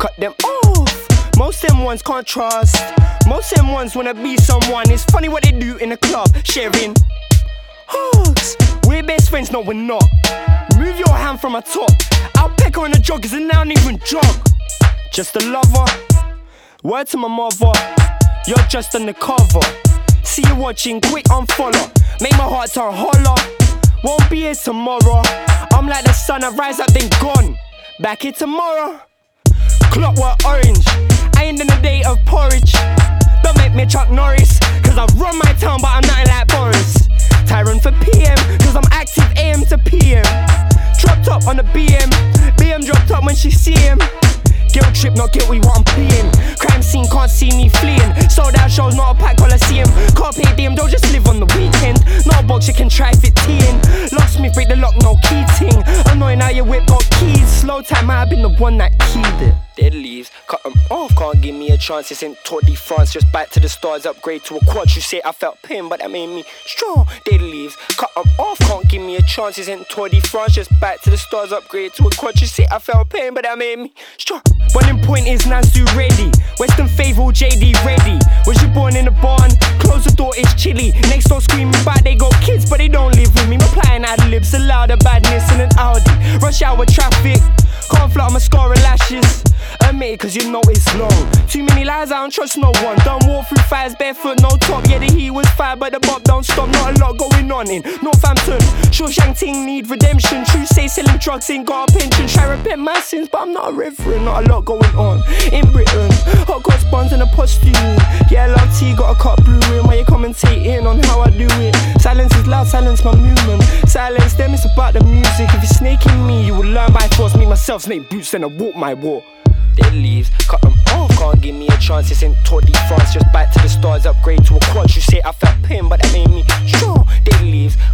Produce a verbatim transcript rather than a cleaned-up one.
cut them off. Most them ones can't trust. Most them ones wanna be someone. It's funny what they do in the club, sharing hugs. We're best friends, no we're not. Move your hand from a top. I'll peck her on the joggers and I don't even jog. Just a lover. Word to my mother, you're just undercover. See you watching, quick unfollow. Make my heart turn holler. Won't be here tomorrow. I'm like the sun, I rise up then gone. Back here tomorrow. Clockwork orange, I ain't in the day of porridge. Don't make me Chuck Norris, cause I run my town but I'm nothing like Boris. Tyrant for P M, cause I'm active A M to P M. Dropped up on the B M, B M dropped up when she see him. Guilt trip, not guilty what I'm pleading. Crime scene, can't see me fleeing. Sold out shows, not a pack coliseum. Can't pay D M, don't just live on the weekend. Not a box, you can try fit tea in. Locksmith, break the lock, no key ting. Annoying how your whip got keys. Slow time, I've been the one that keyed it. Dead leaves, cut them off, can't give me a chance. It's in Tour de France, just back to the stars. Upgrade to a quad, you say I felt pain, but that made me strong. Dead leaves, cut them off, can't give me a chance. It's in Tour de France, just back to the stars. Upgrade to a quad, you say I felt pain, but that made me strong. Running point is Nansu ready. Western Fable, J D ready. Was you born in a barn? Close the door, it's chilly. Next door screaming back, they got kids, but they don't live with me. Replying ad-libs, allow the badness in an Audi. Rush hour traffic, can't flutter mascara lashes. Admit it cause you know it's long. Too many lies, I don't trust no one. Done walk through fires, barefoot, no top. Yeah, the heat was fire, but the bob don't stop. Not a lot going on in Northampton. Shawshank ting need redemption. True say selling drugs ain't got a pension. Try repent my sins, but I'm not a reverend. Not a lot going on in Britain. Hot cross buns and a posture. Yeah, love tea, got a cup brewing. While you commentating on how I do it. Silence is loud, silence my movement. Silence them, it's about the music. If you're snaking me, you will learn by force. Me myself, snake boots, then I walk my walk. Dead leaves, cut them off, can't give me a chance. It's in Tour de France, just back to the stars. Upgrade to a quad, you say I felt pain, but that made me strong. Dead leaves,